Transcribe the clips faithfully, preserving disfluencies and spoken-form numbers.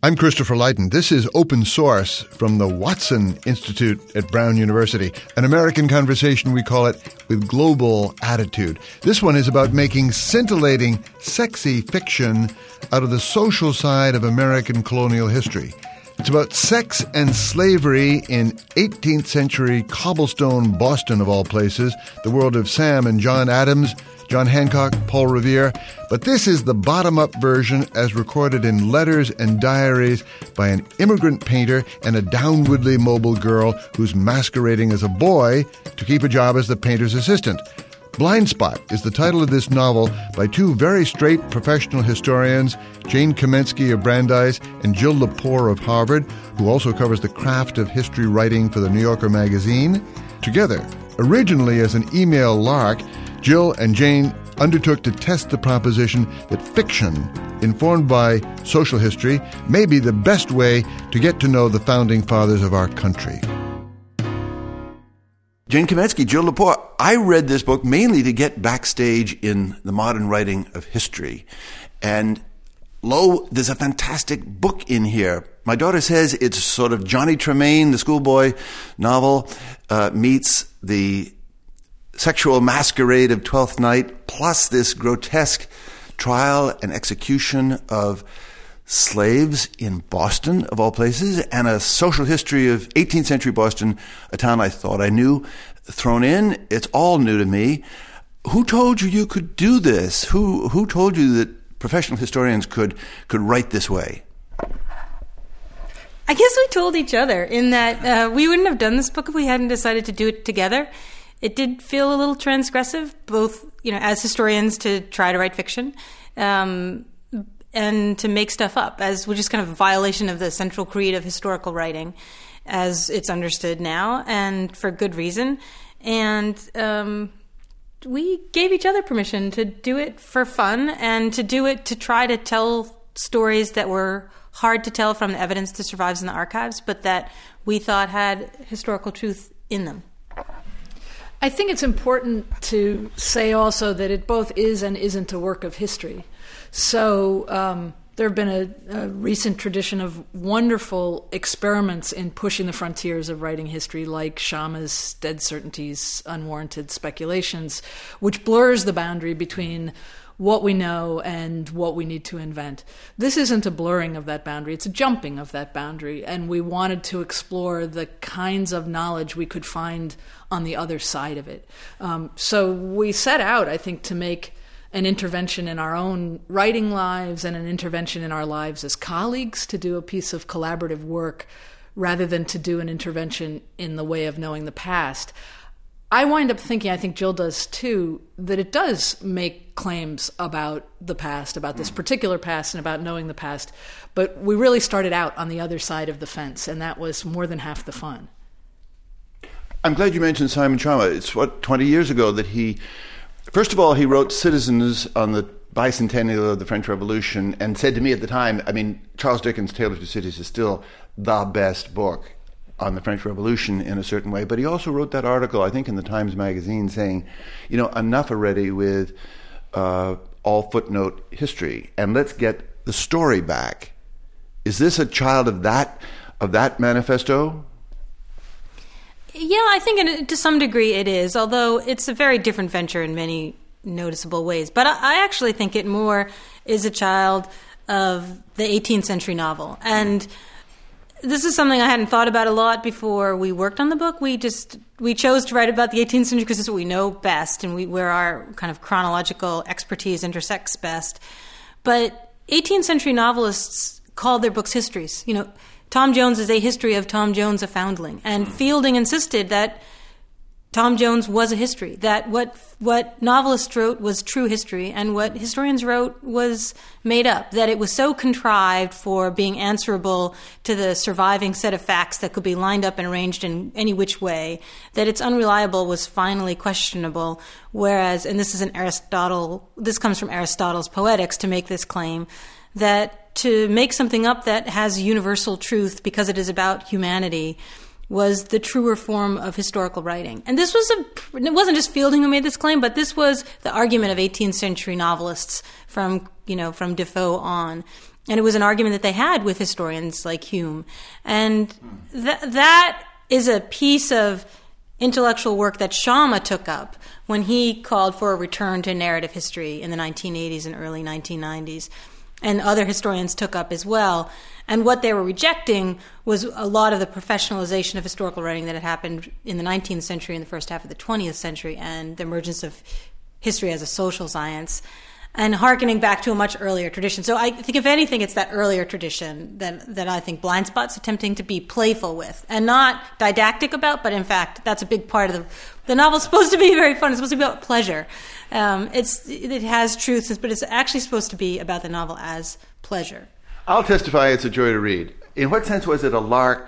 I'm Christopher Lydon. This is Open Source from the Watson Institute at Brown University, an American conversation, we call it, with global attitude. This one is about making scintillating, sexy fiction out of the social side of American colonial history. It's about sex and slavery in eighteenth century cobblestone Boston, of all places, the world of Sam and John Adams, John Hancock, Paul Revere. But this is the bottom-up version as recorded in letters and diaries by an immigrant painter and a downwardly mobile girl who's masquerading as a boy to keep a job as the painter's assistant. Blind Spot is the title of this novel by two very straight professional historians, Jane Kamensky of Brandeis and Jill Lepore of Harvard, who also covers the craft of history writing for the New Yorker magazine. Together, originally as an email lark, Jill and Jane undertook to test the proposition that fiction, informed by social history, may be the best way to get to know the founding fathers of our country. Jane Kamensky, Jill Lepore, I read this book mainly to get backstage in the modern writing of history. And lo, there's a fantastic book in here. My daughter says it's sort of Johnny Tremain, the schoolboy novel, uh, meets the sexual masquerade of Twelfth Night, plus this grotesque trial and execution of slaves in Boston, of all places, and a social history of eighteenth century Boston, a town I thought I knew, thrown in. It's all new to me. Who told you you could do this? Who who told you that professional historians could could write this way? I guess we told each other in that uh, we wouldn't have done this book if we hadn't decided to do it together. It did feel a little transgressive, both, you know, as historians to try to write fiction, um, and to make stuff up, as which is kind of a violation of the central creed of historical writing, as it's understood now, and for good reason. And um, we gave each other permission to do it for fun and to do it to try to tell stories that were hard to tell from the evidence that survives in the archives, but that we thought had historical truth in them. I think it's important to say also that it both is and isn't a work of history. So um, there have been a, a recent tradition of wonderful experiments in pushing the frontiers of writing history, like Sciama's Dead Certainties, Unwarranted Speculations, which blurs the boundary between what we know and what we need to invent. This isn't a blurring of that boundary, it's a jumping of that boundary, and we wanted to explore the kinds of knowledge we could find on the other side of it. Um, so we set out, I think, to make an intervention in our own writing lives and an intervention in our lives as colleagues, to do a piece of collaborative work rather than to do an intervention in the way of knowing the past. I wind up thinking, I think Jill does too, that it does make claims about the past, about this particular past and about knowing the past. But we really started out on the other side of the fence, and that was more than half the fun. I'm glad you mentioned Simon Sciama. It's, what, twenty years ago that he, first of all, he wrote Citizens on the bicentennial of the French Revolution and said to me at the time, I mean, Charles Dickens' Tale of Two Cities is still the best book on the French Revolution in a certain way, but he also wrote that article, I think in the Times Magazine, saying, you know, enough already with uh, all footnote history, and let's get the story back. Is this a child of that of that manifesto? Yeah, I think in, to some degree it is, although it's a very different venture in many noticeable ways. But I, I actually think it more is a child of the eighteenth century novel, and this is something I hadn't thought about a lot before we worked on the book. We just we chose to write about the eighteenth century because it's what we know best and we, where our kind of chronological expertise intersects best. But eighteenth century novelists called their books histories. You know, Tom Jones is a history of Tom Jones, a foundling. And Fielding insisted that Tom Jones was a history, that what what novelists wrote was true history and what historians wrote was made up, that it was so contrived for being answerable to the surviving set of facts that could be lined up and arranged in any which way, that its unreliable was finally questionable, whereas, and this is an Aristotle, this comes from Aristotle's Poetics to make this claim, that to make something up that has universal truth because it is about humanity was the truer form of historical writing. And this was a, it wasn't just Fielding who made this claim, but this was the argument of eighteenth century novelists from, you know, from Defoe on. And it was an argument that they had with historians like Hume. And th- that is a piece of intellectual work that Sciama took up when he called for a return to narrative history in the nineteen eighties and early nineteen nineties. And other historians took up as well. And what they were rejecting was a lot of the professionalization of historical writing that had happened in the nineteenth century and the first half of the twentieth century, and the emergence of history as a social science, and hearkening back to a much earlier tradition. So I think, if anything, it's that earlier tradition that, that I think Blind Spot's attempting to be playful with, and not didactic about, but in fact, that's a big part of the... The novel's supposed to be very fun. It's supposed to be about pleasure. Um, it's It has truths, but it's actually supposed to be about the novel as pleasure. I'll testify it's a joy to read. In what sense was it a lark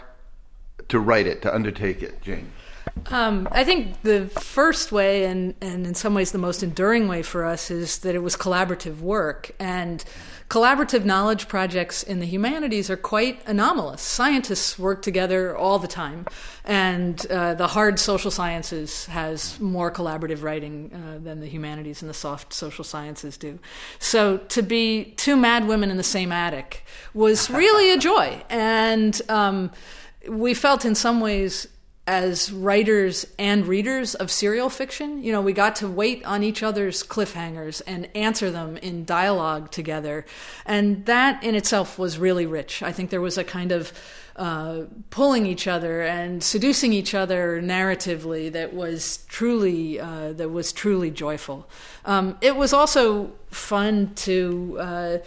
to write it, to undertake it, Jane? Um, I think the first way, and, and in some ways the most enduring way for us, is that it was collaborative work. And collaborative knowledge projects in the humanities are quite anomalous. Scientists work together all the time, and uh, the hard social sciences has more collaborative writing uh, than the humanities and the soft social sciences do. So to be two mad women in the same attic was really a joy. And um, we felt in some ways, as writers and readers of serial fiction, you know, we got to wait on each other's cliffhangers and answer them in dialogue together. And that in itself was really rich. I think there was a kind of uh, pulling each other and seducing each other narratively that was truly uh, that was truly joyful. Um, it was also fun to uh,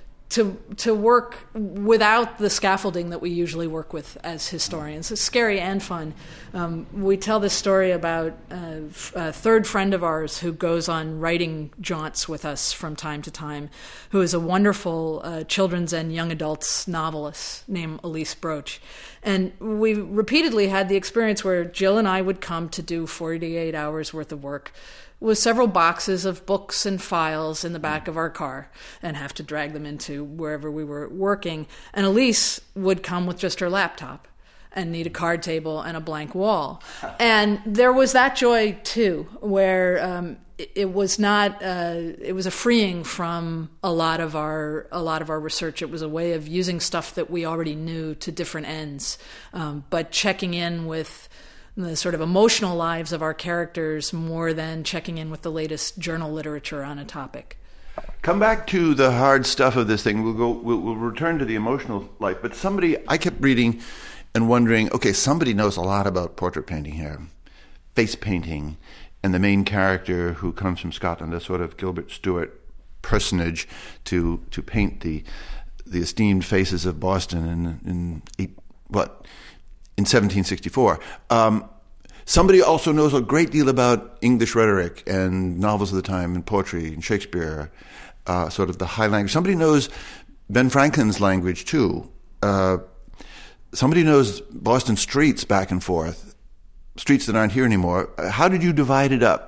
to to work without the scaffolding that we usually work with as historians. It's scary and fun. Um, we tell this story about uh, a third friend of ours who goes on writing jaunts with us from time to time, who is a wonderful uh, children's and young adults novelist named Elise Broach. And we repeatedly had the experience where Jill and I would come to do forty-eight hours worth of work with several boxes of books and files in the back of our car and have to drag them into wherever we were working. And Elise would come with just her laptop and need a card table and a blank wall. And there was that joy, too, where um, it, it was not, uh, it was a freeing from a lot of our a lot of our research. It was a way of using stuff that we already knew to different ends, um, but checking in with the sort of emotional lives of our characters more than checking in with the latest journal literature on a topic. Come back to the hard stuff of this thing. We'll go. We'll, we'll return to the emotional life. But somebody, I kept reading and wondering, okay, somebody knows a lot about portrait painting here, face painting, and the main character who comes from Scotland, a sort of Gilbert Stuart personage, to to paint the the esteemed faces of Boston in in eight, what. in seventeen sixty-four. Um, somebody also knows a great deal about English rhetoric and novels of the time and poetry and Shakespeare, uh, sort of the high language. Somebody knows Ben Franklin's language, too. Uh, somebody knows Boston streets back and forth, streets that aren't here anymore. How did you divide it up?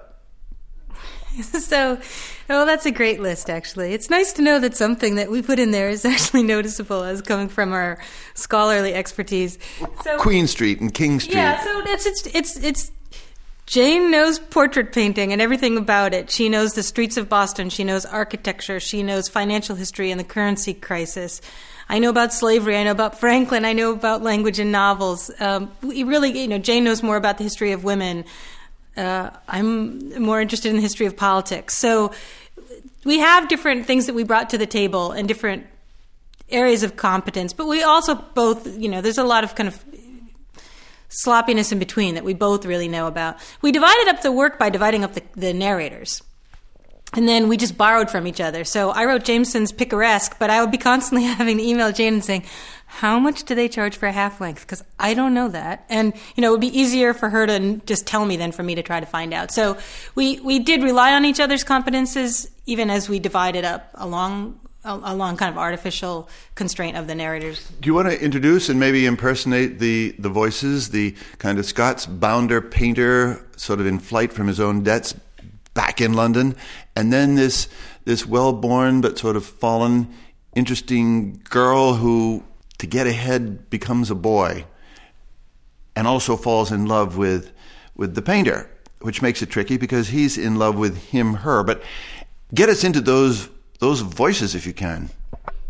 So, well, that's a great list, actually. It's nice to know that something that we put in there is actually noticeable as coming from our scholarly expertise. So, Queen Street and King Street. Yeah, so it's, it's, it's, it's, Jane knows portrait painting and everything about it. She knows the streets of Boston. She knows architecture. She knows financial history and the currency crisis. I know about slavery. I know about Franklin. I know about language and novels. Um, we really, you know, Jane knows more about the history of women. Uh, I'm more interested in the history of politics. So we have different things that we brought to the table and different areas of competence, but we also both, you know, there's a lot of kind of sloppiness in between that we both really know about. We divided up the work by dividing up the, the narrators. And then we just borrowed from each other. So I wrote Jameson's Picaresque, but I would be constantly having to email Jane and saying, how much do they charge for a half length? Because I don't know that. And, you know, it would be easier for her to just tell me than for me to try to find out. So we, we did rely on each other's competences, even as we divided up along along kind of artificial constraint of the narrators. Do you want to introduce and maybe impersonate the, the voices, the kind of Scots bounder painter, sort of in flight from his own debts, back in London, and then this this well-born but sort of fallen, interesting girl who, to get ahead, becomes a boy, and also falls in love with with the painter, which makes it tricky because he's in love with him, her. But get us into those those voices if you can.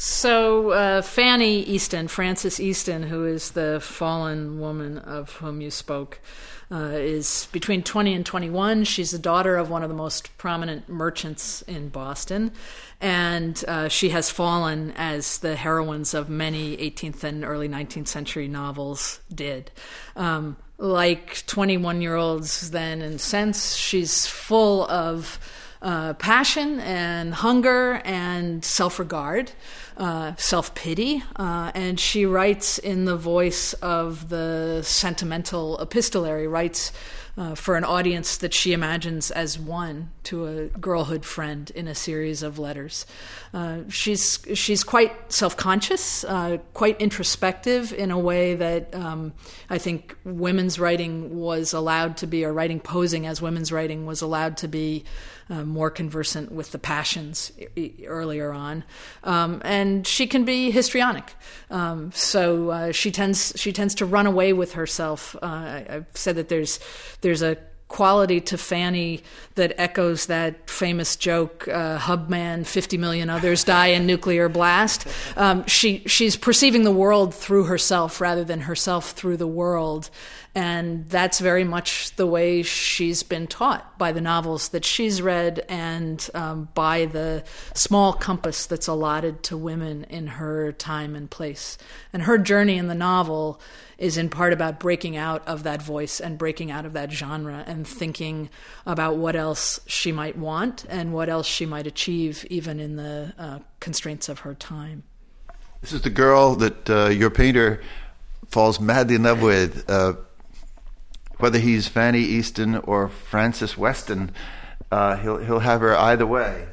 So uh, Fanny Easton, Frances Easton, who is the fallen woman of whom you spoke, uh, is between twenty and twenty-one. She's the daughter of one of the most prominent merchants in Boston, and uh, she has fallen as the heroines of many eighteenth and early nineteenth century novels did. Um, like twenty-one-year-olds then in sense, she's full of uh, passion and hunger and self-regard. Uh, self-pity, uh, and she writes in the voice of the sentimental epistolary, writes uh, for an audience that she imagines as one to a girlhood friend in a series of letters. Uh, she's she's quite self-conscious, uh, quite introspective in a way that um, I think women's writing was allowed to be, or writing posing as women's writing was allowed to be uh, more conversant with the passions e- earlier on. Um, and she can be histrionic. Um, so uh, she tends she tends to run away with herself. Uh, I, I've said that there's there's a quality to Fanny that echoes that famous joke, uh, Hubman, fifty million others die in nuclear blast. Um, she she's perceiving the world through herself rather than herself through the world. And that's very much the way she's been taught by the novels that she's read and um, by the small compass that's allotted to women in her time and place. And her journey in the novel is in part about breaking out of that voice and breaking out of that genre and thinking about what else she might want and what else she might achieve even in the uh, constraints of her time. This is the girl that uh, your painter falls madly in love with. Uh, whether he's Fanny Easton or Frances Weston, uh, he'll he'll have her either way.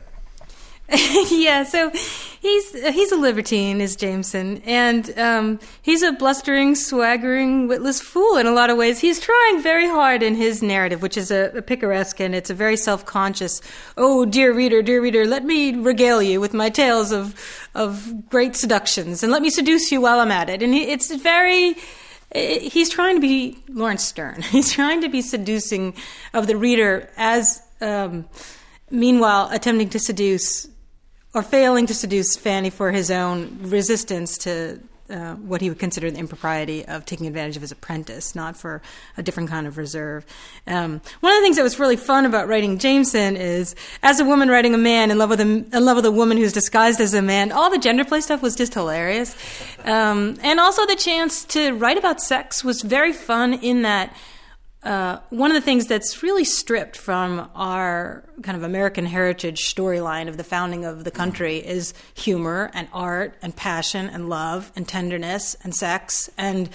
Yeah, so he's he's a libertine, is Jameson, and um, he's a blustering, swaggering, witless fool in a lot of ways. He's trying very hard in his narrative, which is a, a picaresque, and it's a very self-conscious, oh, dear reader, dear reader, let me regale you with my tales of of great seductions, and let me seduce you while I'm at it. And he, it's very... He's trying to be Lawrence Stern. He's trying to be seducing of the reader as, um, meanwhile, attempting to seduce or failing to seduce Fanny for his own resistance to uh, what he would consider the impropriety of taking advantage of his apprentice, not for a different kind of reserve. Um, one of the things that was really fun about writing Jameson is, as a woman writing a man in love with a, in love with a woman who's disguised as a man, all the gender play stuff was just hilarious. Um, and also the chance to write about sex was very fun in that Uh, one of the things that's really stripped from our kind of American heritage storyline of the founding of the country is humor and art and passion and love and tenderness and sex, and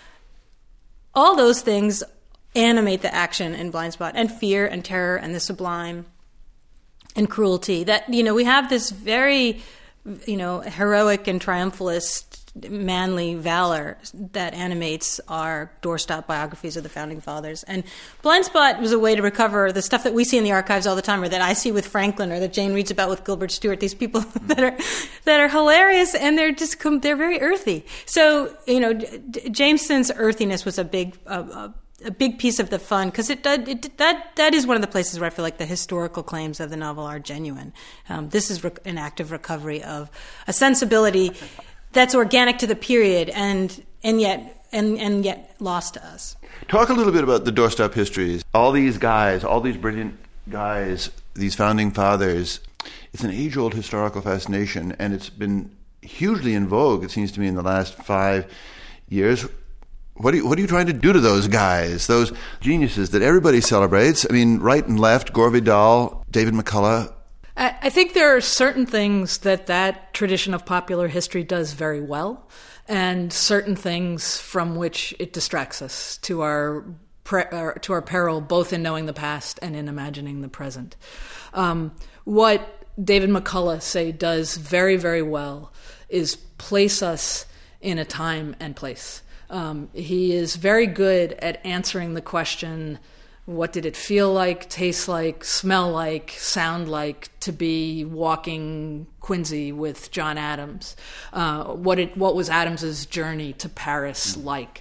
all those things animate the action in Blind Spot, and fear and terror and the sublime and cruelty. That, you know, we have this very, you know, heroic and triumphalist manly valor that animates our doorstop biographies of the founding fathers. And Blind Spot was a way to recover the stuff that we see in the archives all the time, or that I see with Franklin, or that Jane reads about with Gilbert Stuart. These people that are that are hilarious, and they're just they're very earthy. So, you know, Jameson's earthiness was a big uh, a big piece of the fun, because it, it that that is one of the places where I feel like the historical claims of the novel are genuine. Um, this is rec- an active recovery of a sensibility that's organic to the period, and and yet and and yet lost to us. Talk a little bit about the doorstop histories. All these guys, all these brilliant guys, these founding fathers. It's an age-old historical fascination, and it's been hugely in vogue, it seems to me, in the last five years. What are you, what are you trying to do to those guys, those geniuses that everybody celebrates? I mean, right and left, Gore Vidal, David McCullough. I think there are certain things that that tradition of popular history does very well, and certain things from which it distracts us to our pre- uh, to our peril, both in knowing the past and in imagining the present. Um, what David McCullough, say, does very, very well is place us in a time and place. Um, he is very good at answering the question, what did it feel like, taste like, smell like, sound like to be walking Quincy with John Adams? Uh, what it, what was Adams's journey to Paris like?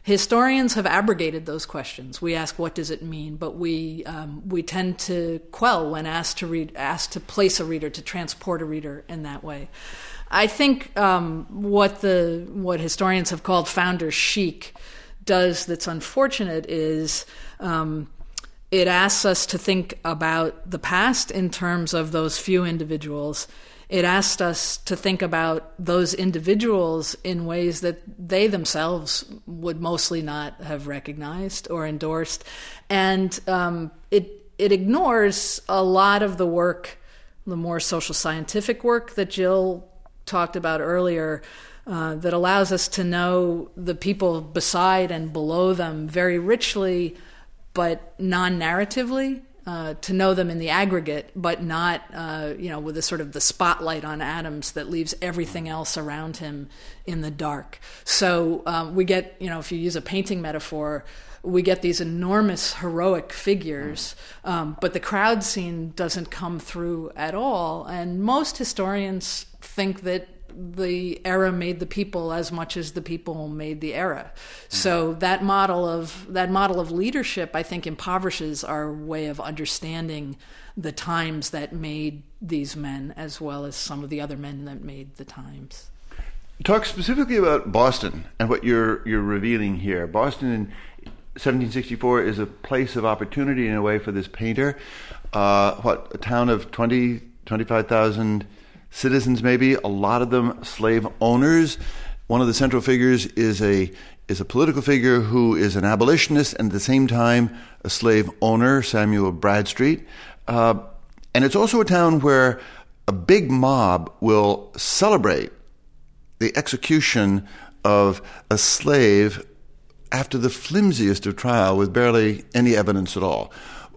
Historians have abrogated those questions. We ask, what does it mean? But we um, we tend to quell when asked to read, asked to place a reader, to transport a reader in that way. I think um, what the what historians have called founder's chic does that's unfortunate is um, it asks us to think about the past in terms of those few individuals. It asked us to think about those individuals in ways that they themselves would mostly not have recognized or endorsed. And um, it it ignores a lot of the work, the more social scientific work that Jill talked about earlier, uh, that allows us to know the people beside and below them very richly, but non-narratively. Uh, to know them in the aggregate, but not, uh, you know, with a sort of the spotlight on Adams that leaves everything else around him in the dark. So um, we get, you know, if you use a painting metaphor, we get these enormous heroic figures, um, but the crowd scene doesn't come through at all. And most historians think that the era made the people as much as the people made the era. So that model of that model of leadership, I think, impoverishes our way of understanding the times that made these men, as well as some of the other men that made the times. Talk specifically about Boston and what you're you're revealing here. Boston in seventeen sixty-four is a place of opportunity in a way for this painter. Uh, what, a town of twenty, twenty-five thousand citizens, maybe, a lot of them slave owners. One of the central figures is a is a political figure who is an abolitionist and at the same time a slave owner, Samuel Bradstreet. Uh, and it's also a town where a big mob will celebrate the execution of a slave after the flimsiest of trial with barely any evidence at all.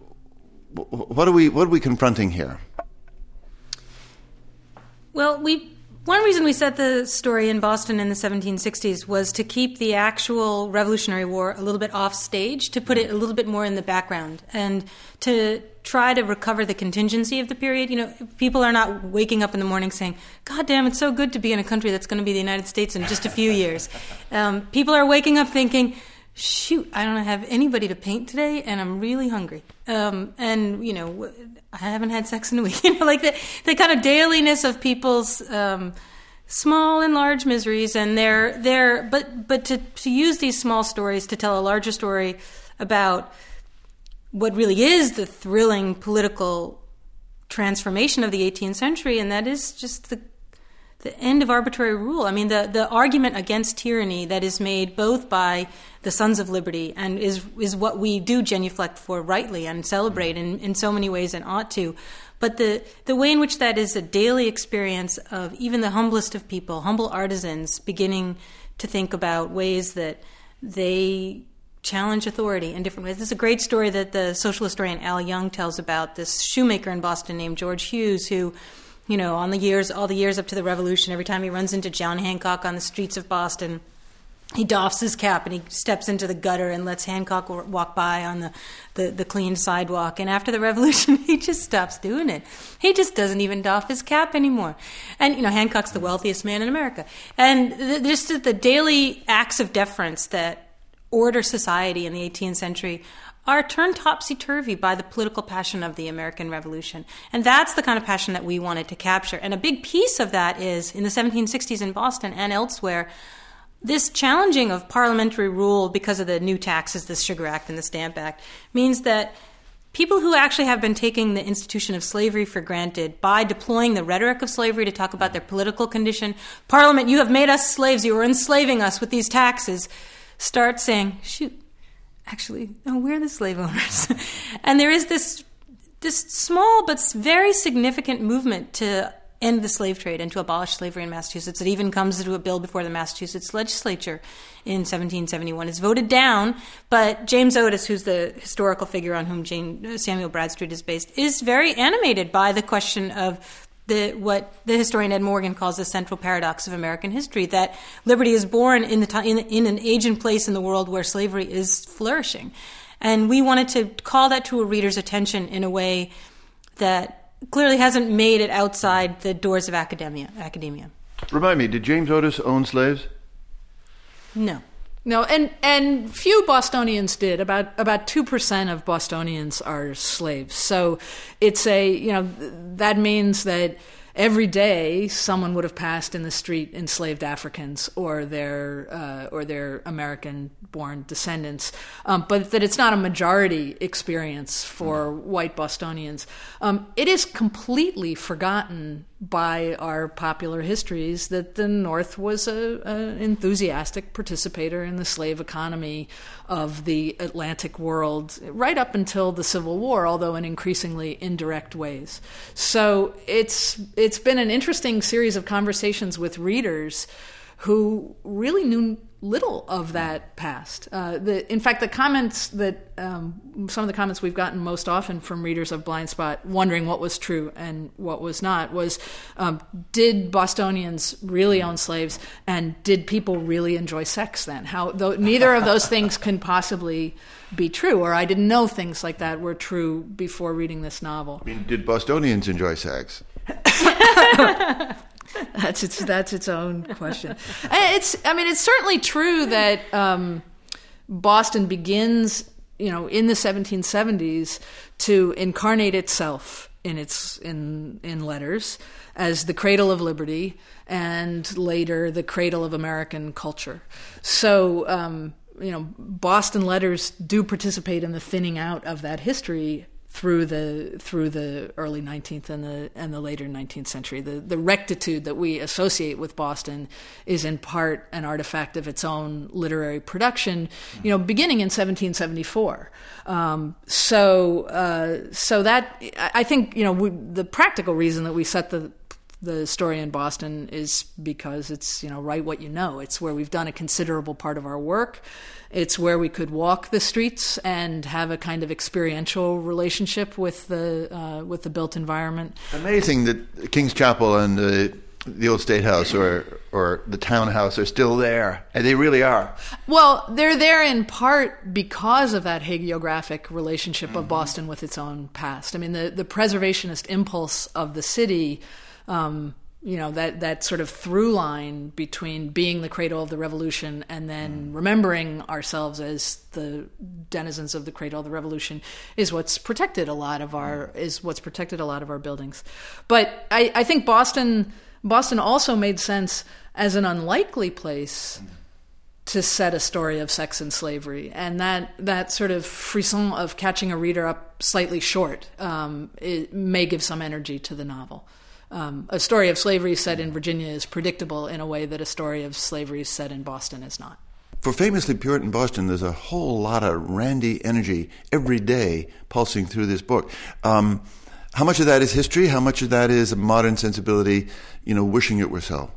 What are we what are we confronting here? Well, we one reason we set the story in Boston in the seventeen sixties was to keep the actual Revolutionary War a little bit off stage, to put it a little bit more in the background, and to try to recover the contingency of the period. You know, people are not waking up in the morning saying, God damn, it's so good to be in a country that's going to be the United States in just a few years. Um, people are waking up thinking, shoot, I don't have anybody to paint today, and I'm really hungry. Um, and, you know, I haven't had sex in a week. You know, like the, the kind of dailiness of people's um, small and large miseries. And they're, they're but but to, to use these small stories to tell a larger story about what really is the thrilling political transformation of the eighteenth century, and that is just the the end of arbitrary rule. I mean, the, the argument against tyranny that is made both by the Sons of Liberty and is is what we do genuflect for rightly and celebrate in, in so many ways and ought to. But the, the way in which that is a daily experience of even the humblest of people, humble artisans, beginning to think about ways that they challenge authority in different ways. There's a great story that the social historian Al Young tells about this shoemaker in Boston named George Hughes, who, you know, on the years, all the years up to the Revolution, every time he runs into John Hancock on the streets of Boston, he doffs his cap and he steps into the gutter and lets Hancock walk by on the, the, the clean sidewalk. And after the Revolution, he just stops doing it. He just doesn't even doff his cap anymore. And, you know, Hancock's the wealthiest man in America. And the, just the daily acts of deference that order society in the eighteenth century are turned topsy-turvy by the political passion of the American Revolution. And that's the kind of passion that we wanted to capture. And a big piece of that is, in the seventeen sixties in Boston and elsewhere, this challenging of parliamentary rule because of the new taxes, the Sugar Act and the Stamp Act, means that people who actually have been taking the institution of slavery for granted by deploying the rhetoric of slavery to talk about their political condition, Parliament, you have made us slaves, you are enslaving us with these taxes, start saying, shoot, actually, no, we're the slave owners. And there is this this small but very significant movement to end the slave trade and to abolish slavery in Massachusetts. It even comes to a bill before the Massachusetts legislature in seventeen seventy-one. It's voted down, but James Otis, who's the historical figure on whom Jane, Samuel Bradstreet is based, is very animated by the question of the what the historian Ed Morgan calls the central paradox of American history, that liberty is born in the in, in an age and place in the world where slavery is flourishing. And we wanted to call that to a reader's attention in a way that clearly hasn't made it outside the doors of academia. academia. Remind me, did James Otis own slaves? No. No, and, and few Bostonians did. About about two percent of Bostonians are slaves. So it's a, you know, that means that every day someone would have passed in the street enslaved Africans or their uh, or their American-born descendants, um, but that it's not a majority experience for white Bostonians. Um, it is completely forgotten by our popular histories that the North was a, a enthusiastic participator in the slave economy of the Atlantic world right up until the Civil War, although in increasingly indirect ways. So it's it's been an interesting series of conversations with readers who really knew little of that past. Uh, the, in fact, the comments that um, some of the comments we've gotten most often from readers of Blind Spot, wondering what was true and what was not, was um, did Bostonians really own slaves, and did people really enjoy sex then? How though, neither of those things can possibly be true, or I didn't know things like that were true before reading this novel. I mean, did Bostonians enjoy sex? That's its that's its own question. It's I mean it's certainly true that um, Boston begins, you know, in the seventeen seventies to incarnate itself in its in in letters as the cradle of liberty, and later the cradle of American culture. So um, you know, Boston letters do participate in the thinning out of that history through the through the early nineteenth and the and the later nineteenth century. The the rectitude that we associate with Boston is in part an artifact of its own literary production, you know, beginning in seventeen seventy-four. Um, so uh, so that I think, you know, we, the practical reason that we set the the story in Boston is because it's, you know, write what you know. It's where we've done a considerable part of our work. It's where we could walk the streets and have a kind of experiential relationship with the uh, with the built environment. Amazing that King's Chapel and uh, the old State House or or the townhouse are still there, and they really are. Well, they're there in part because of that hagiographic relationship mm-hmm. of Boston with its own past. I mean, the, the preservationist impulse of the city, um, you know, that, that sort of through line between being the cradle of the revolution and then remembering ourselves as the denizens of the cradle of the revolution is what's protected a lot of our is what's protected a lot of our buildings. But I, I think Boston Boston also made sense as an unlikely place to set a story of sex and slavery, and that that sort of frisson of catching a reader up slightly short um, it may give some energy to the novel. Um, a story of slavery set in Virginia is predictable in a way that a story of slavery set in Boston is not. For famously Puritan Boston, there's a whole lot of randy energy every day pulsing through this book. Um, how much of that is history? How much of that is a modern sensibility, you know, wishing it were so?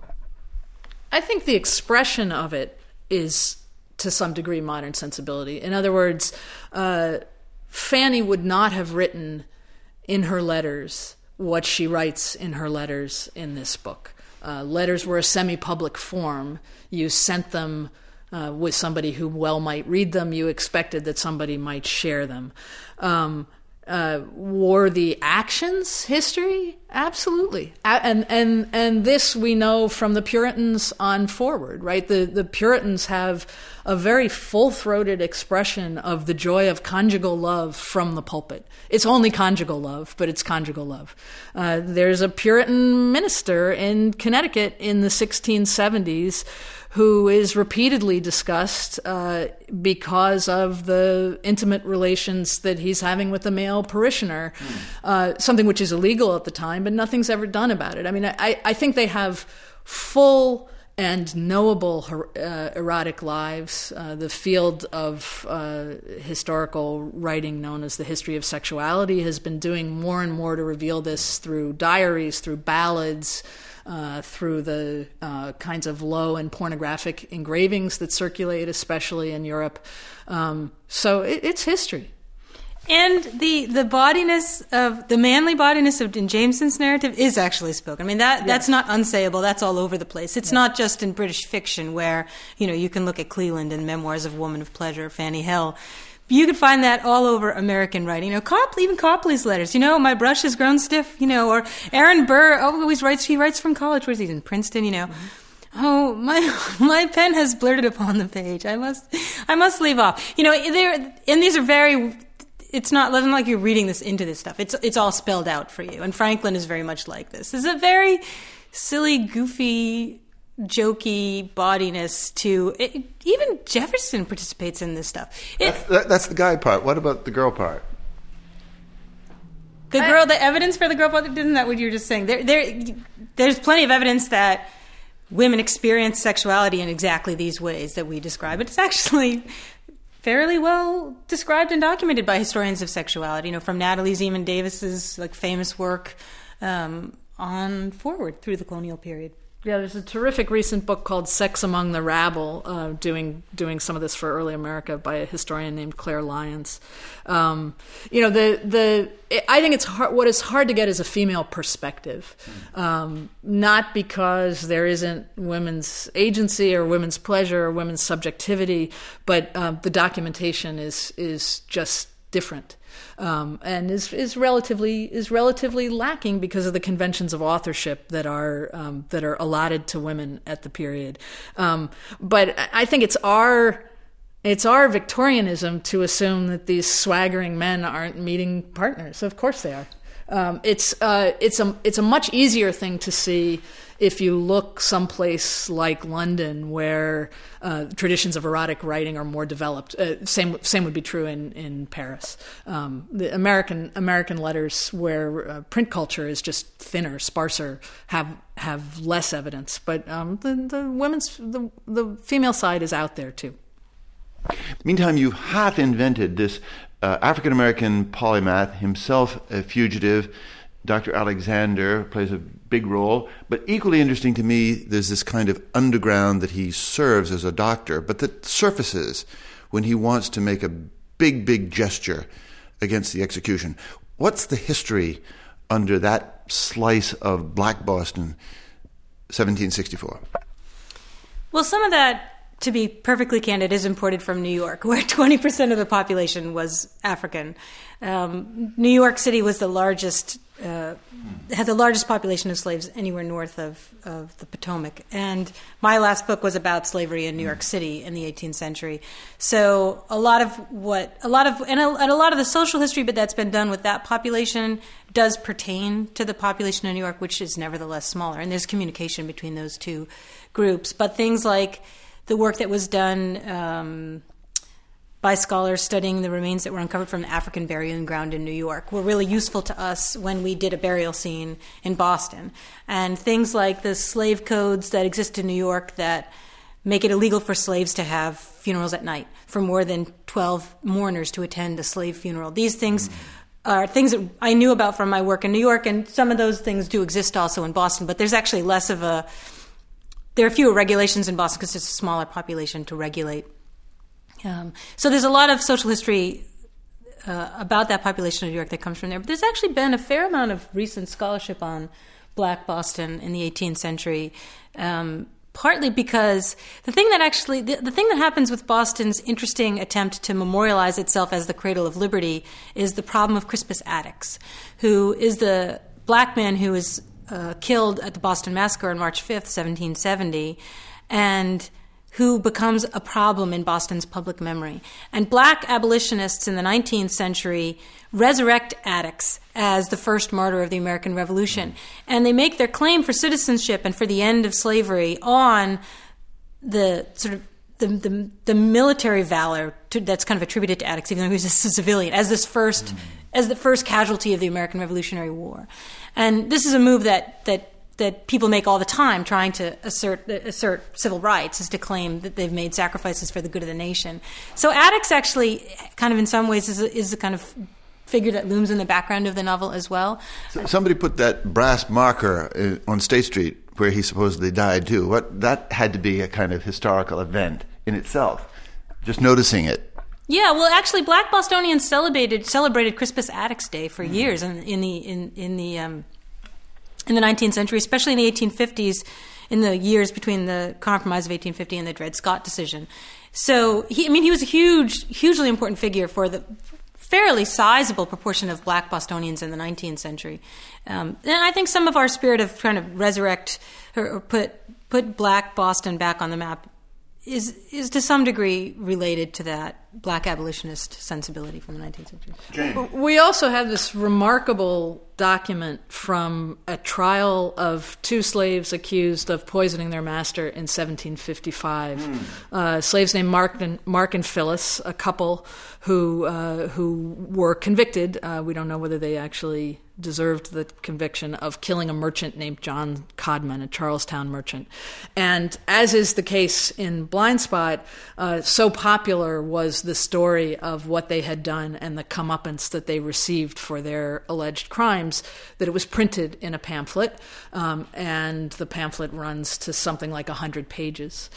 I think the expression of it is, to some degree, modern sensibility. In other words, uh, Fanny would not have written in her letters what she writes in her letters in this book. Uh, letters were a semi-public form. You sent them uh, with somebody who well might read them. You expected that somebody might share them. Um, uh, were the actions history? Absolutely. A- and and and this we know from the Puritans on forward, right? The the Puritans have a very full-throated expression of the joy of conjugal love from the pulpit. It's only conjugal love, but it's conjugal love. Uh, there's a Puritan minister in Connecticut in the sixteen seventies who is repeatedly discussed uh, because of the intimate relations that he's having with the male parishioner, mm. uh, something which is illegal at the time, but nothing's ever done about it. I mean, I, I think they have full and knowable uh, erotic lives. Uh, the field of uh, historical writing known as the history of sexuality has been doing more and more to reveal this through diaries, through ballads, uh, through the uh, kinds of low and pornographic engravings that circulate, especially in Europe. Um, so it, it's history. And the the bodiness of the manly bodiness of in Jameson's narrative is actually spoken. I mean that yes. that's not unsayable. That's all over the place. It's yes. not just in British fiction where, you know, you can look at Cleland and Memoirs of Woman of Pleasure, Fanny Hill. You could find that all over American writing. You know, Copley, even Copley's letters. You know, my brush has grown stiff. You know, or Aaron Burr always writes. He writes from college. Where's he in Princeton? You know. Mm-hmm. Oh, my my pen has blurted upon the page. I must I must leave off. You know, there and these are very. It's not, it's not like you're reading this into this stuff. It's it's all spelled out for you. And Franklin is very much like this. There's a very silly, goofy, jokey bodiness to it. Even Jefferson participates in this stuff. It, That's, that, that's the guy part. What about the girl part? The girl, the evidence for the girl part, isn't that what you were just saying? There, there, there's plenty of evidence that women experience sexuality in exactly these ways that we describe. It's actually fairly well described and documented by historians of sexuality. You know, from Natalie Zeman Davis's like famous work um, on forward through the colonial period. Yeah, there's a terrific recent book called Sex Among the Rabble, uh, doing doing some of this for early America by a historian named Claire Lyons. Um, you know, the the I think it's hard. What is hard to get is a female perspective, um, not because there isn't women's agency or women's pleasure or women's subjectivity, but um, the documentation is is just different. Um, and is is relatively is relatively lacking because of the conventions of authorship that are um, that are allotted to women at the period. Um, but I think it's our it's our Victorianism to assume that these swaggering men aren't meeting partners. Of course they are. Um, it's uh, it's a it's a much easier thing to see if you look someplace like London, where uh, traditions of erotic writing are more developed. Uh, same same would be true in in Paris. Um, the American American letters, where uh, print culture is just thinner, sparser, have have less evidence. But um, the the women's the the female side is out there too. Meantime, you half invented this uh, African-American polymath, himself a fugitive. Doctor Alexander plays a big role. But equally interesting to me, there's this kind of underground that he serves as a doctor, but that surfaces when he wants to make a big, big gesture against the execution. What's the history under that slice of Black Boston, seventeen sixty-four? Well, some of that, to be perfectly candid, is imported from New York, where twenty percent of the population was African. Um, New York City was the largest, uh, had the largest population of slaves anywhere north of, of the Potomac. And my last book was about slavery in New York City in the eighteenth century. So a lot of what, a lot of, and a, and a lot of the social history, but that's been done with that population does pertain to the population of New York, which is nevertheless smaller. And there's communication between those two groups. But things like the work that was done um, by scholars studying the remains that were uncovered from the African burying ground in New York were really useful to us when we did a burial scene in Boston. And things like the slave codes that exist in New York that make it illegal for slaves to have funerals at night, for more than twelve mourners to attend a slave funeral. These things mm-hmm. are things that I knew about from my work in New York, and some of those things do exist also in Boston, but there's actually less of a... There are fewer regulations in Boston because it's a smaller population to regulate. Um, so there's a lot of social history uh, about that population of New York that comes from there. But there's actually been a fair amount of recent scholarship on Black Boston in the eighteenth century, um, partly because the thing that actually, the, the thing that happens with Boston's interesting attempt to memorialize itself as the cradle of liberty is the problem of Crispus Attucks, who is the black man who is Uh, killed at the Boston Massacre on March fifth, seventeen seventy, and who becomes a problem in Boston's public memory. And black abolitionists in the nineteenth century resurrect Attucks as the first martyr of the American Revolution. And they make their claim for citizenship and for the end of slavery on the sort of the the, the military valor to, that's kind of attributed to Attucks, even though he was a civilian, as this first mm-hmm. as the first casualty of the American Revolutionary War. And this is a move that that that people make all the time, trying to assert assert civil rights, is to claim that they've made sacrifices for the good of the nation. So Attucks actually, kind of in some ways, is a, is a kind of figure that looms in the background of the novel as well. So somebody put that brass marker on State Street where he supposedly died too. What that had to be a kind of historical event in itself. Just noticing it. Yeah, well, actually, Black Bostonians celebrated celebrated Crispus Attucks Day for years in, in the in in the um, in the nineteenth century, especially in the eighteen fifties, in the years between the Compromise of eighteen fifty and the Dred Scott decision. So, he, I mean, he was a huge, hugely important figure for the fairly sizable proportion of Black Bostonians in the nineteenth century. Um, and I think some of our spirit of trying to resurrect or, or put put Black Boston back on the map is is to some degree related to that Black abolitionist sensibility from the nineteenth century. Jane. We also have this remarkable document from a trial of two slaves accused of poisoning their master in seventeen fifty-five. Mm. Uh, slaves named Mark and, Mark and Phyllis, a couple who uh, who were convicted. Uh, we don't know whether they actually deserved the conviction of killing a merchant named John Codman, a Charlestown merchant. And as is the case in Blind Spot, uh, so popular was the story of what they had done and the comeuppance that they received for their alleged crimes that it was printed in a pamphlet, um, and the pamphlet runs to something like one hundred pages.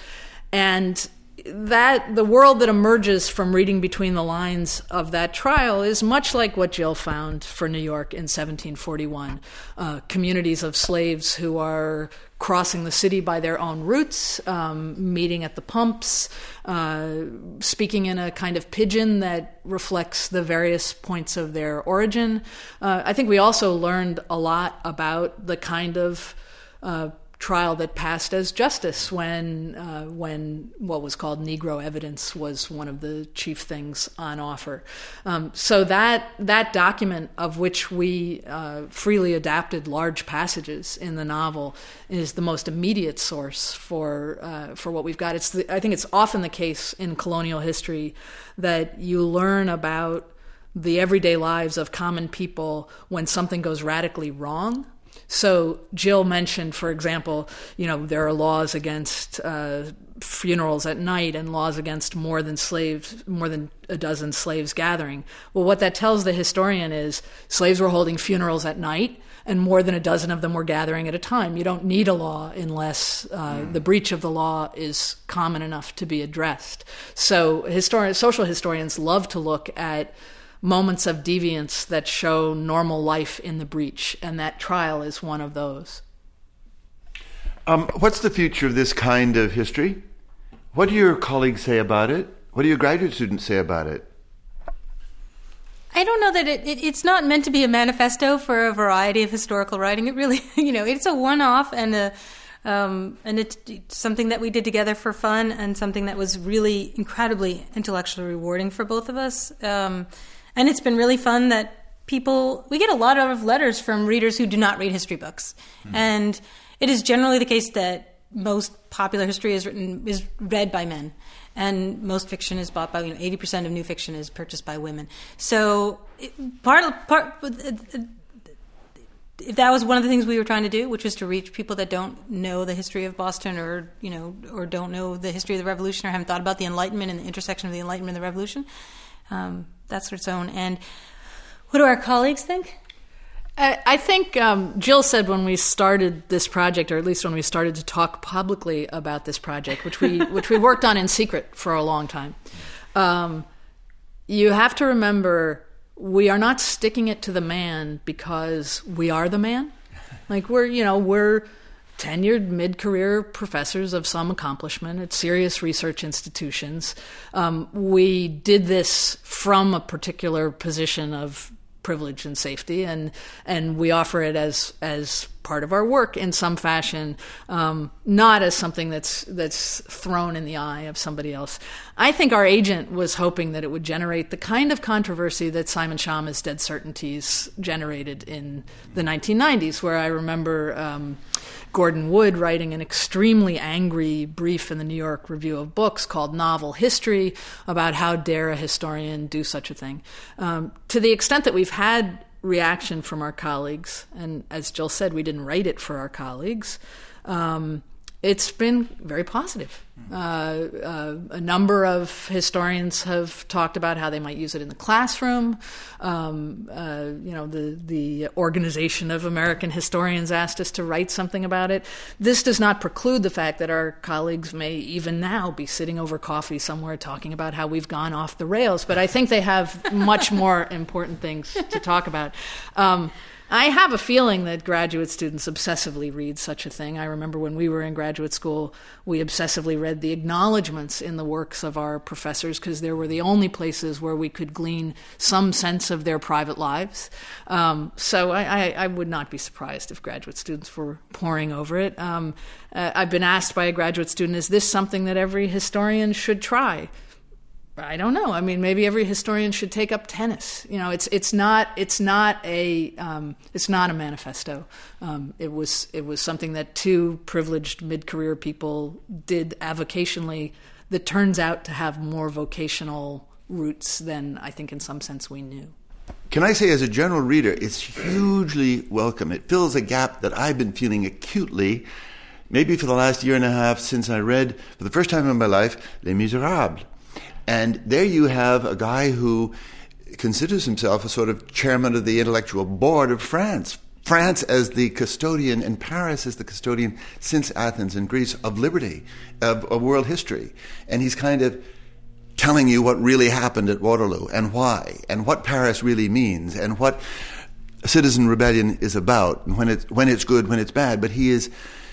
And that the world that emerges from reading between the lines of that trial is much like what Jill found for New York in seventeen forty-one. Uh, communities of slaves who are crossing the city by their own routes, um, meeting at the pumps, uh, speaking in a kind of pidgin that reflects the various points of their origin. Uh, I think we also learned a lot about the kind of uh, trial that passed as justice when uh, when what was called Negro evidence was one of the chief things on offer. Um, so that that document, of which we uh, freely adapted large passages in the novel, is the most immediate source for uh, for what we've got. It's the, I think it's often the case in colonial history that you learn about the everyday lives of common people when something goes radically wrong. So Jill mentioned, for example, you know, there are laws against uh, funerals at night and laws against more than slaves, more than a dozen slaves gathering. Well, what that tells the historian is slaves were holding funerals at night and more than a dozen of them were gathering at a time. You don't need a law unless uh, mm. the breach of the law is common enough to be addressed. So historian, social historians love to look at moments of deviance that show normal life in the breach, and that trial is one of those. Um, what's the future of this kind of history? What do your colleagues say about it? What do your graduate students say about it? I don't know that it, it it's not meant to be a manifesto for a variety of historical writing. It really, you know, it's a one-off and a um, and it's something that we did together for fun and something that was really incredibly intellectually rewarding for both of us. Um, And it's been really fun that people, we get a lot of letters from readers who do not read history books. Mm. And it is generally the case that most popular history is written, is read by men. And most fiction is bought by, you know, eighty percent of new fiction is purchased by women. So it, part, part, if that was one of the things we were trying to do, which was to reach people that don't know the history of Boston or, you know, or don't know the history of the Revolution or haven't thought about the Enlightenment and the intersection of the Enlightenment and the Revolution, um, that's its own. And what do our colleagues think? I, I think um, Jill said when we started this project, or at least when we started to talk publicly about this project, which we which we worked on in secret for a long time, um, you have to remember we are not sticking it to the man because we are the man. Like we're, you know, we're tenured mid-career professors of some accomplishment at serious research institutions. Um, we did this from a particular position of privilege and safety, and and we offer it as as part of our work in some fashion, um, not as something that's that's thrown in the eye of somebody else. I think our agent was hoping that it would generate the kind of controversy that Simon Schama's Dead Certainties generated in the nineteen nineties, where I remember um, Gordon Wood writing an extremely angry brief in the New York Review of Books called Novel History about how dare a historian do such a thing. Um, to the extent that we've had reaction from our colleagues, and as Jill said, we didn't write it for our colleagues, um, it's been very positive. Uh, uh, a number of historians have talked about how they might use it in the classroom. Um, uh, you know, the, the Organization of American Historians asked us to write something about it. This does not preclude the fact that our colleagues may even now be sitting over coffee somewhere talking about how we've gone off the rails, but I think they have much more important things to talk about. Um, I have a feeling that graduate students obsessively read such a thing. I remember when we were in graduate school, we obsessively read the acknowledgments in the works of our professors because they were the only places where we could glean some sense of their private lives. Um, so I, I, I would not be surprised if graduate students were poring over it. Um, uh, I've been asked by a graduate student, is this something that every historian should try? I don't know. I mean, maybe every historian should take up tennis. You know, it's it's not it's not a um, it's not a manifesto. Um, it was it was something that two privileged mid-career people did avocationally that turns out to have more vocational roots than I think in some sense we knew. Can I say, as a general reader, it's hugely welcome. It fills a gap that I've been feeling acutely, maybe for the last year and a half, since I read for the first time in my life Les Miserables. And there you have a guy who considers himself a sort of chairman of the intellectual board of France. France as the custodian and Paris as the custodian since Athens and Greece of liberty, of, of world history. And he's kind of telling you what really happened at Waterloo and why, and what Paris really means, and what citizen rebellion is about, and when it's, when it's good, when it's bad. But he is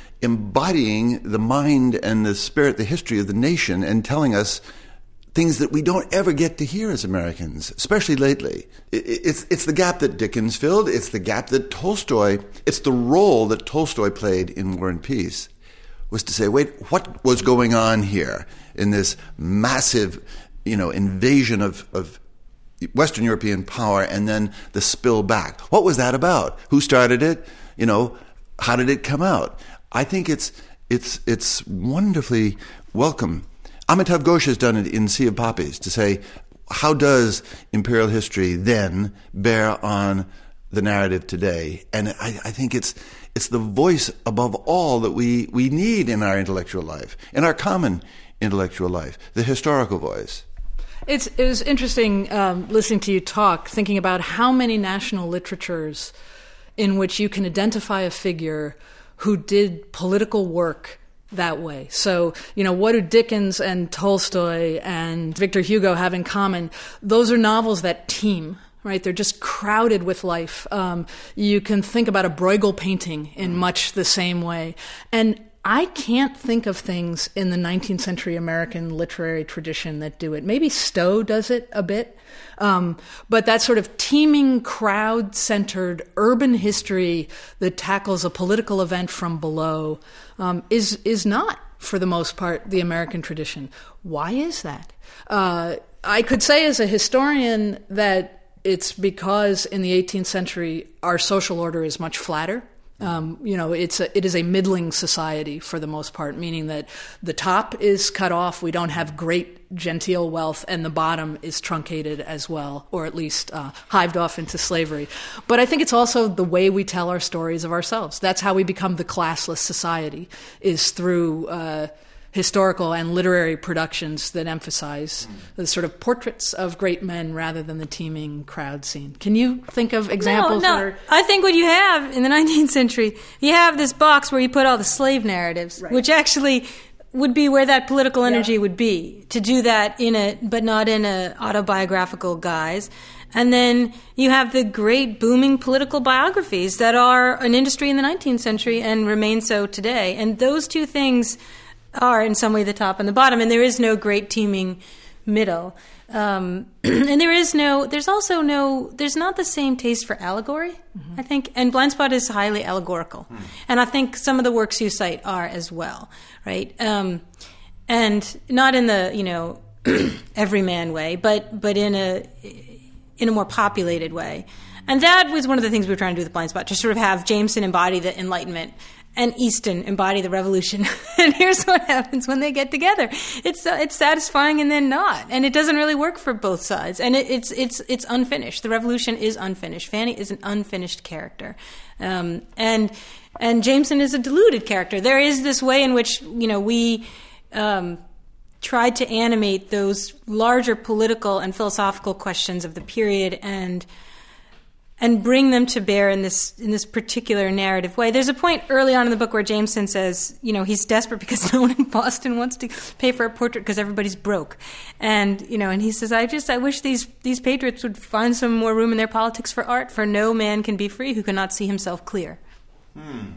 embodying the mind and the spirit, the history of the nation, and telling us things that we don't ever get to hear as Americans, especially lately. It's, it's the gap that Dickens filled. It's the gap that Tolstoy, it's the role that Tolstoy played in War and Peace, was to say, wait, what was going on here in this massive, you know, invasion of, of Western European power and then the spill back? What was that about? Who started it? You know, how did it come out? I think it's, it's, it's wonderfully welcome. Amitav Ghosh has done it in Sea of Poppies to say, how does imperial history then bear on the narrative today? And I, I think it's it's the voice above all that we, we need in our intellectual life, in our common intellectual life, the historical voice. It's, it was interesting um, listening to you talk, thinking about how many national literatures in which you can identify a figure who did political work that way. So, you know, what do Dickens and Tolstoy and Victor Hugo have in common? Those are novels that team, right? They're just crowded with life. Um, you can think about a Bruegel painting in much the same way. And I can't think of things in the nineteenth century American literary tradition that do it. Maybe Stowe does it a bit. Um, but that sort of teeming, crowd-centered urban history that tackles a political event from below um, is is not, for the most part, the American tradition. Why is that? Uh, I could say as a historian that it's because in the eighteenth century our social order is much flatter. Um, you know, it's a, it is a middling society for the most part, meaning that the top is cut off. We don't have great genteel wealth, and the bottom is truncated as well, or at least uh, hived off into slavery. But I think it's also the way we tell our stories of ourselves. That's how we become the classless society, is through uh, historical and literary productions that emphasize the sort of portraits of great men rather than the teeming crowd scene. Can you think of examples? No, no. That are... I think what you have in the nineteenth century, you have this box where you put all the slave narratives, right, which actually would be where that political energy yeah. would be, to do that in a, but not in a autobiographical guise. And then you have the great booming political biographies that are an industry in the nineteenth century and remain so today. And those two things are in some way the top and the bottom, and there is no great teeming middle. Um, and there is no, there's also no, there's not the same taste for allegory, mm-hmm. I think, and Blind Spot is highly allegorical. Mm. And I think some of the works you cite are as well, right? Um, and not in the, you know, everyman way, but, but in a, in a more populated way. And that was one of the things we were trying to do with Blind Spot, to sort of have Jameson embody the Enlightenment and Easton embody the revolution. And here's what happens when they get together. It's uh, it's satisfying and then not. And it doesn't really work for both sides. And it, it's it's it's unfinished. The revolution is unfinished. Fanny is an unfinished character. Um, and and Jameson is a deluded character. There is this way in which, you know, we um, tried to animate those larger political and philosophical questions of the period, and and bring them to bear in this in this particular narrative way. There's a point early on in the book where Jameson says, you know, he's desperate because no one in Boston wants to pay for a portrait because everybody's broke. And, you know, and he says, I just, I wish these, these patriots would find some more room in their politics for art, for no man can be free who cannot see himself clear. Hmm.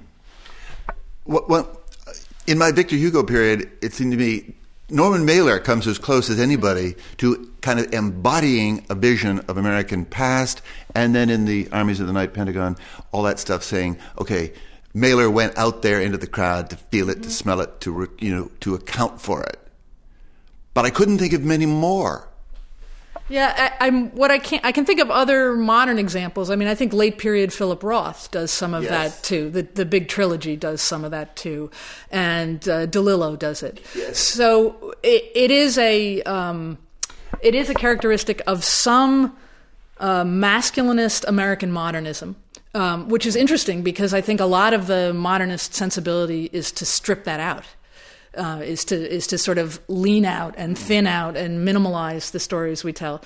Well, well, in my Victor Hugo period, it seemed to me Norman Mailer comes as close as anybody to kind of embodying a vision of American past, and then in the Armies of the Night, Pentagon, all that stuff saying, okay, Mailer went out there into the crowd to feel it, to smell it, to, you know, to account for it. But I couldn't think of many more. Yeah, I, I'm what I can I can think of other modern examples. I mean, I think late period Philip Roth does some of yes. that too. The the big trilogy does some of that too, and uh, DeLillo does it. Yes. So it, it is a um, it is a characteristic of some uh, masculinist American modernism, um, which is interesting because I think a lot of the modernist sensibility is to strip that out. Uh, is to is to sort of lean out and thin out and minimalize the stories we tell.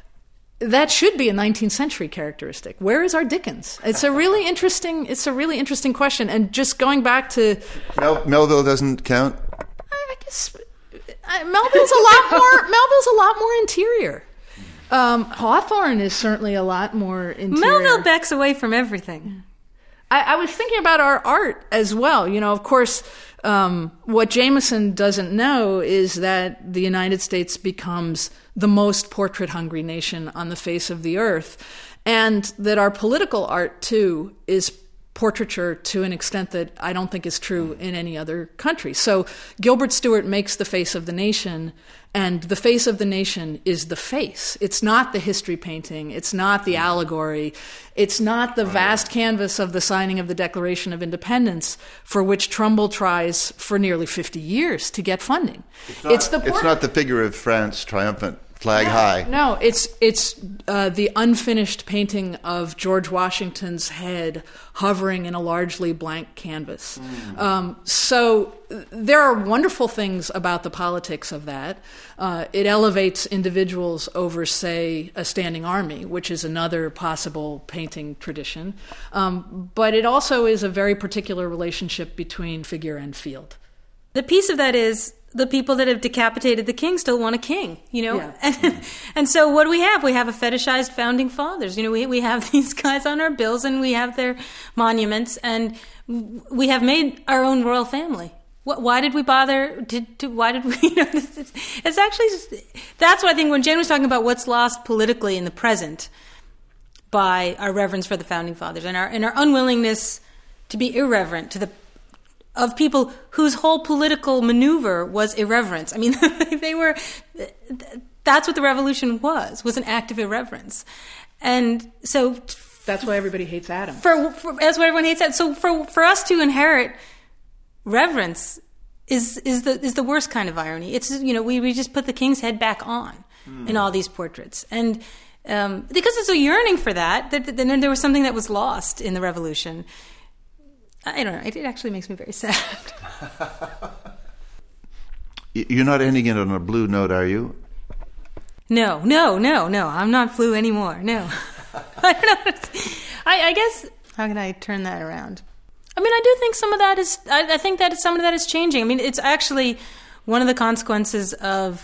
That should be a nineteenth century characteristic. Where is our Dickens? It's a really interesting. It's a really interesting question. And just going back to Mel- Melville doesn't count. I, I guess uh, Melville's a lot more. Melville's a lot more interior. Um, Hawthorne is certainly a lot more interior. Melville backs away from everything. I, I was thinking about our art as well. You know, of course. Um, what Jameson doesn't know is that the United States becomes the most portrait-hungry nation on the face of the earth, and that our political art, too, is portraiture to an extent that I don't think is true in any other country. So Gilbert Stuart makes the face of the nation, and the face of the nation is the face. It's not the history painting. It's not the allegory. It's not the vast canvas of the signing of the Declaration of Independence, for which Trumbull tries for nearly fifty years to get funding. It's not, it's the it's not the figure of France triumphant, flag no, high. No, it's it's uh, the unfinished painting of George Washington's head hovering in a largely blank canvas. Mm. Um, so there are wonderful things about the politics of that. Uh, it elevates individuals over, say, a standing army, which is another possible painting tradition. Um, but it also is a very particular relationship between figure and field. The piece of that is the people that have decapitated the king still want a king, you know? Yeah. And, and so what do we have? We have a fetishized founding fathers. You know, we, we have these guys on our bills and we have their monuments and we have made our own royal family. What, why did we bother? Did, to, why did we? You know, it's, it's actually, that's why I think when Jane was talking about what's lost politically in the present by our reverence for the founding fathers and our, and our unwillingness to be irreverent to the of people whose whole political maneuver was irreverence. I mean, they were, that's what the revolution was, was an act of irreverence. And so... That's why everybody hates Adam. For, for That's why everyone hates Adam. So for, for us to inherit reverence is is the is the worst kind of irony. It's, you know, we, we just put the king's head back on mm. in all these portraits. And um, because there's a yearning for that, then there was something that was lost in the revolution. I don't know. It actually makes me very sad. You're not ending it on a blue note, are you? No, no, no, no. I'm not blue anymore. No. I don't know. I, I guess, how can I turn that around? I mean, I do think some of that is, I, I think that some of that is changing. I mean, it's actually one of the consequences of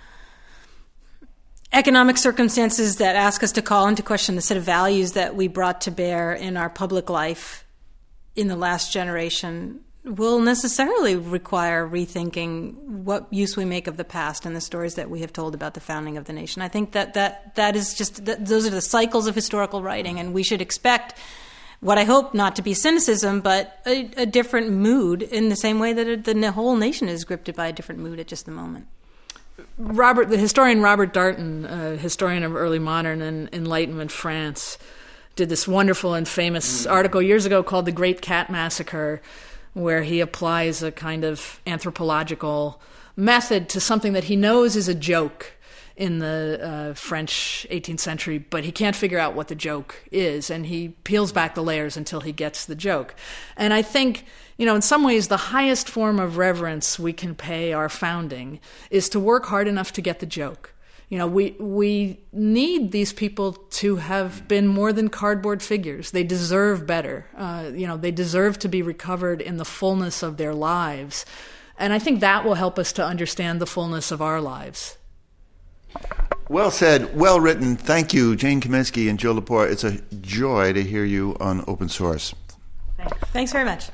economic circumstances that ask us to call into question the set of values that we brought to bear in our public life in the last generation will necessarily require rethinking what use we make of the past and the stories that we have told about the founding of the nation. I think that that, that is just, that those are the cycles of historical writing, and we should expect what I hope not to be cynicism, but a, a different mood in the same way that the whole nation is gripped by a different mood at just the moment. Robert, the historian Robert Darnton, a historian of early modern and Enlightenment France, did this wonderful and famous article years ago called The Great Cat Massacre, where he applies a kind of anthropological method to something that he knows is a joke in the uh, French eighteenth century, but he can't figure out what the joke is, and he peels back the layers until he gets the joke. And I think, you know, in some ways, the highest form of reverence we can pay our founding is to work hard enough to get the joke. You know, we we need these people to have been more than cardboard figures. They deserve better. Uh, you know, they deserve to be recovered in the fullness of their lives. And I think that will help us to understand the fullness of our lives. Well said, well written. Thank you, Jane Kamensky and Jill Lepore. It's a joy to hear you on Open Source. Thanks, Thanks very much.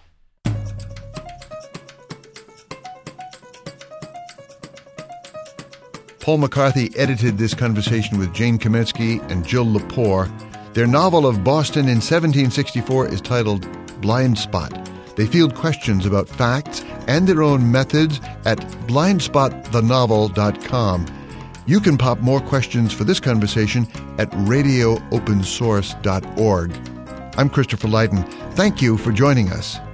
Paul McCarthy edited this conversation with Jane Kamensky and Jill Lepore. Their novel of Boston in seventeen sixty-four is titled Blind Spot. They field questions about facts and their own methods at blindspot the novel dot com. You can pop more questions for this conversation at radio open source dot org. I'm Christopher Lydon. Thank you for joining us.